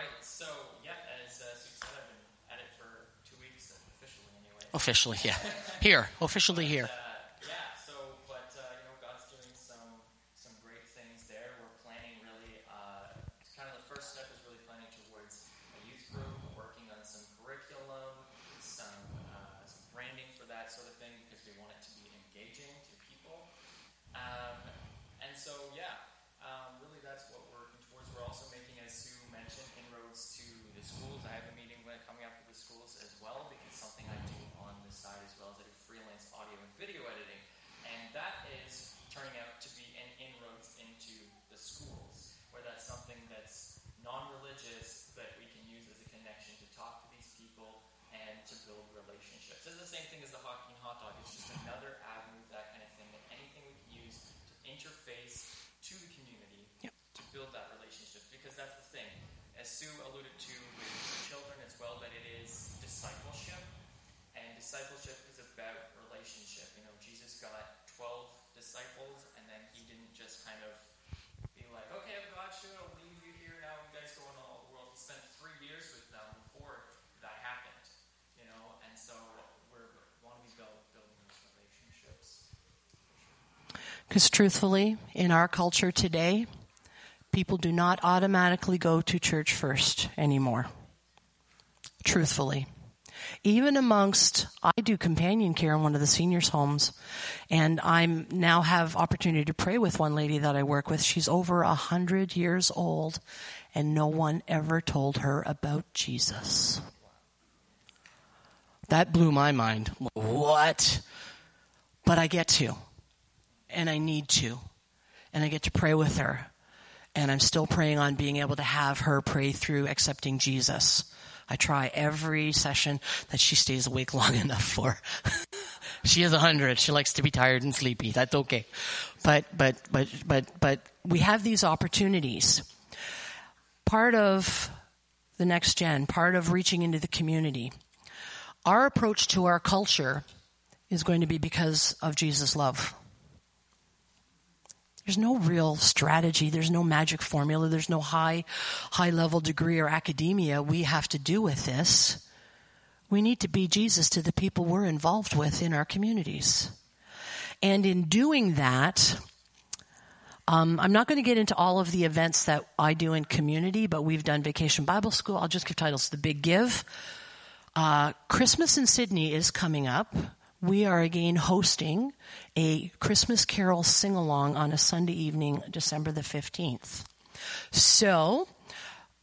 Officially, yeah. Here, officially here. Uh, yeah, so, but, uh, you know, God's doing some some great things there. We're planning really, uh, kind of the first step is really planning towards a youth group, working on some curriculum, some, uh, some branding for that sort of thing, because we want it to be engaging to people. Um, and so, yeah, um, really that's what we're working towards. We're also making, as Sue mentioned, inroads to the schools. I have a meeting when coming up with the schools as well, because something I do on this side as well as I do freelance audio and video editing, and that is turning out to be an inroads into the schools, where that's something that's non-religious that we can use as a connection to talk to these people and to build relationships. It's the same thing as the hockey and hot dog. It's just another avenue, that kind of thing, that anything we can use to interface to the community yep. to build that relationship, because that's the thing. As Sue alluded to with children as well, that it is discipleship. And discipleship is about relationship. You know, Jesus got twelve disciples, and then he didn't just kind of be like, okay, I've got you, I'll leave you here, now you guys go in all the world. He spent three years with them before that happened, you know, and so we're, we want to be build, building those relationships. Because truthfully, in our culture today, people do not automatically go to church first anymore. Truthfully. Even amongst, I do companion care in one of the seniors' homes, and I now have opportunity to pray with one lady that I work with. She's over a hundred years old, and no one ever told her about Jesus. That blew my mind. What? But I get to, and I need to, and I get to pray with her, and I'm still praying on being able to have her pray through accepting Jesus. I try every session that she stays awake long enough for. She is a hundred. She likes to be tired and sleepy. That's okay. But, but, but, but, but we have these opportunities. Part of the next gen, part of reaching into the community. Our approach to our culture is going to be because of Jesus' love. There's no real strategy. There's no magic formula. There's no high, high level degree or academia we have to do with this. We need to be Jesus to the people we're involved with in our communities. And in doing that, um, I'm not going to get into all of the events that I do in community, but we've done Vacation Bible School. I'll just give titles. The Big Give. Uh, Christmas in Sydney is coming up. We are again hosting a Christmas Carol sing-along on a Sunday evening, December the fifteenth. So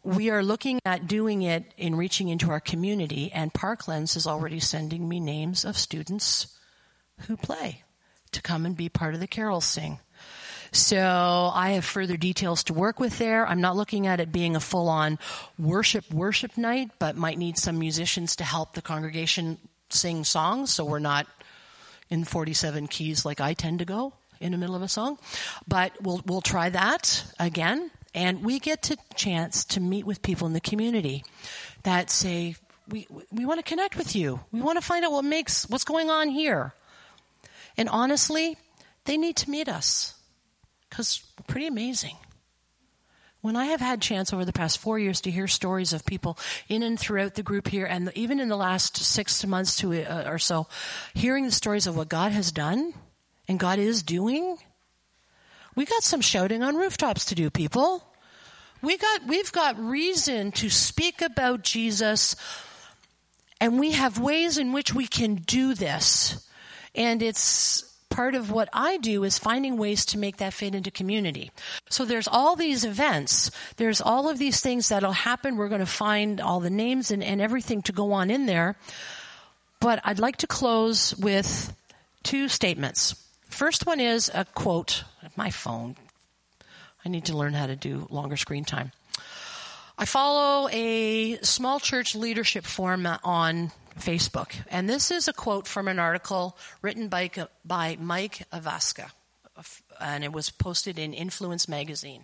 we are looking at doing it in reaching into our community, and Parklands is already sending me names of students who play to come and be part of the carol sing. So I have further details to work with there. I'm not looking at it being a full-on worship worship night, but might need some musicians to help the congregation sing songs, so we're not in forty-seven keys like I tend to go in the middle of a song. But we'll we'll try that again, and we get to chance to meet with people in the community that say, we we want to connect with you. We want to find out what makes what's going on here. And honestly, they need to meet us. Because we're pretty amazing. When I have had chance over the past four years to hear stories of people in and throughout the group here, and even in the last six months to uh, or so, hearing the stories of what God has done and God is doing, we got some shouting on rooftops to do, people. We got we've got reason to speak about Jesus, and we have ways in which we can do this, and it's. Part of what I do is finding ways to make that fit into community. So there's all these events. There's all of these things that'll happen. We're going to find all the names and, and everything to go on in there. But I'd like to close with two statements. First one is a quote. My phone. I need to learn how to do longer screen time. I follow a small church leadership forum on Facebook. And this is a quote from an article written by, by Mike Avaska, and it was posted in Influence magazine.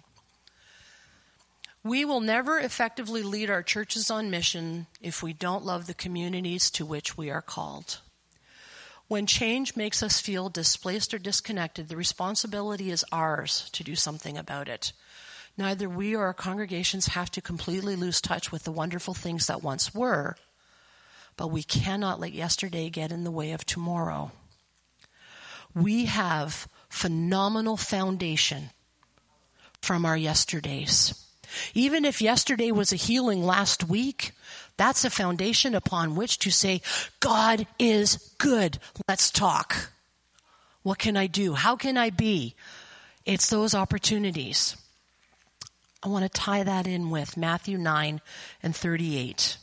We will never effectively lead our churches on mission if we don't love the communities to which we are called. When change makes us feel displaced or disconnected, the responsibility is ours to do something about it. Neither we or our congregations have to completely lose touch with the wonderful things that once were, but we cannot let yesterday get in the way of tomorrow. We have phenomenal foundation from our yesterdays. Even if yesterday was a healing last week, that's a foundation upon which to say, God is good. Let's talk. What can I do? How can I be? It's those opportunities. I want to tie that in with Matthew nine and thirty-eight.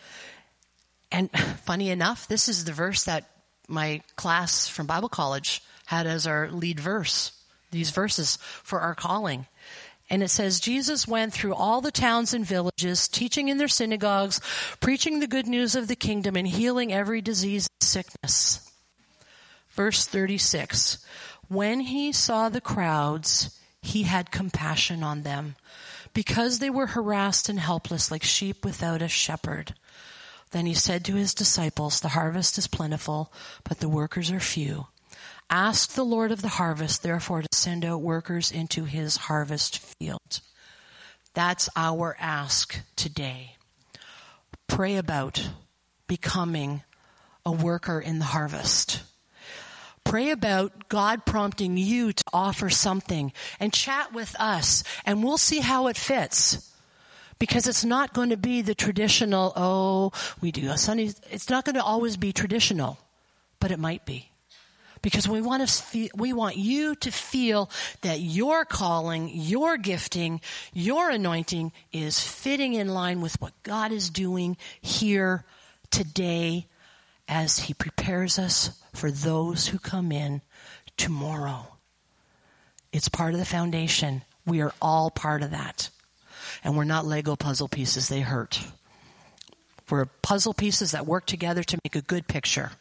And funny enough, this is the verse that my class from Bible college had as our lead verse, these verses for our calling. And it says, Jesus went through all the towns and villages, teaching in their synagogues, preaching the good news of the kingdom, and healing every disease and sickness. Verse thirty-six, when he saw the crowds, he had compassion on them, because they were harassed and helpless like sheep without a shepherd. Then he said to his disciples, the harvest is plentiful, but the workers are few. Ask the Lord of the harvest, therefore, to send out workers into his harvest field. That's our ask today. Pray about becoming a worker in the harvest. Pray about God prompting you to offer something and chat with us, and we'll see how it fits. Because it's not going to be the traditional, oh, we do a Sunday. It's not going to always be traditional, but it might be. Because we want to feel, we want you to feel that your calling, your gifting, your anointing is fitting in line with what God is doing here today as he prepares us for those who come in tomorrow. It's part of the foundation. We are all part of that. And we're not Lego puzzle pieces. They hurt. We're puzzle pieces that work together to make a good picture.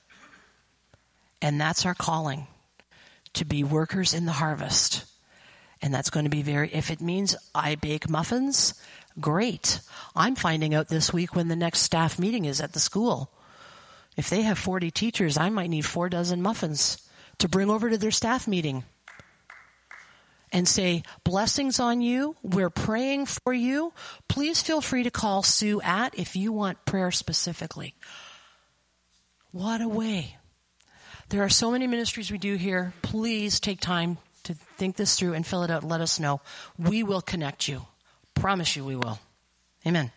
And that's our calling, to be workers in the harvest. And that's going to be very, if it means I bake muffins, great. I'm finding out this week when the next staff meeting is at the school. If they have forty teachers, I might need four dozen muffins to bring over to their staff meeting. And say, blessings on you. We're praying for you. Please feel free to call Sue at if you want prayer specifically. What a way. There are so many ministries we do here. Please take time to think this through and fill it out and let us know. We will connect you. Promise you we will. Amen.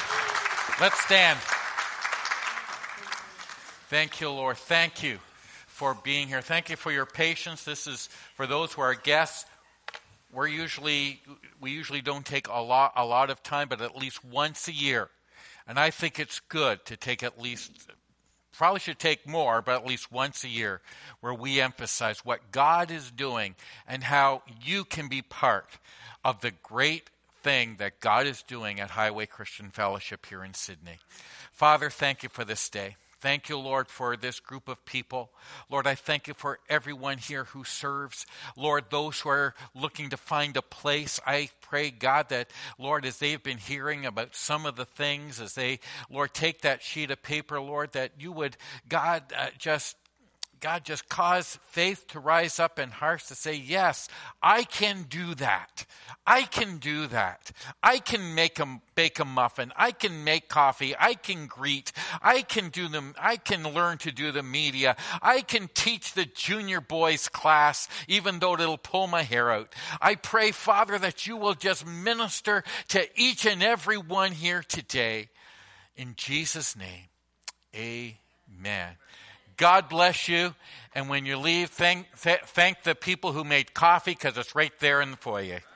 Let's stand. Thank you, Lord. Thank you for being here. Thank you for your patience. This is for those who are guests. We're usually we usually don't take a lot a lot of time, but at least once a year. And I think it's good to take at least, probably should take more, but at least once a year, where we emphasize what God is doing and how you can be part of the great thing that God is doing at Highway Christian Fellowship here in Sydney. Father, thank you for this day. Thank you, Lord, for this group of people. Lord, I thank you for everyone here who serves. Lord, those who are looking to find a place, I pray, God, that, Lord, as they've been hearing about some of the things, as they, Lord, take that sheet of paper, Lord, that you would, God, uh, just God, just cause faith to rise up in hearts to say, yes, I can do that. I can do that. I can make a, bake a muffin. I can make coffee. I can greet. I can do them. I can learn to do the media. I can teach the junior boys class, even though it'll pull my hair out. I pray, Father, that you will just minister to each and every one here today. In Jesus' name, amen. God bless you. And when you leave, thank, th- thank the people who made coffee, because it's right there in the foyer.